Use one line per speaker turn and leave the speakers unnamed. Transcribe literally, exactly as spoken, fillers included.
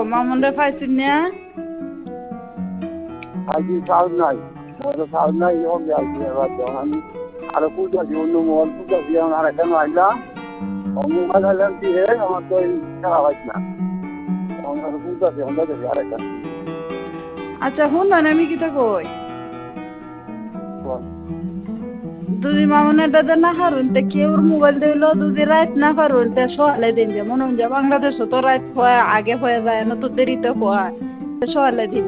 মামুনরে পাইছিস না?
আজকে সাউন্ড নাই মোবাইলে সাউন্ড নাই যখন যাইছি এবার যখন আমি আরো খুঁজতেছি অন্য মোবাইল খুঁজতেছি এখন আর এখানে আইলাম মোবাইল আইলাম কি হে আমার তো এই খারাপ হয়েছে না এখন আরো খুঁজতেছি এখন দেখেছি আর একটা
আচ্ছা শুন না আমি কিতা কই দুদি মামুনের দাদা না হারুন তে কেউর মোবাইল দিল দুদি রাত না পারুন তে সকালে দিন যে মনে হয় বাংলাদেশে তো রাত আগে হয়ে যায় না তো দেরিতে হয় সকালে দিন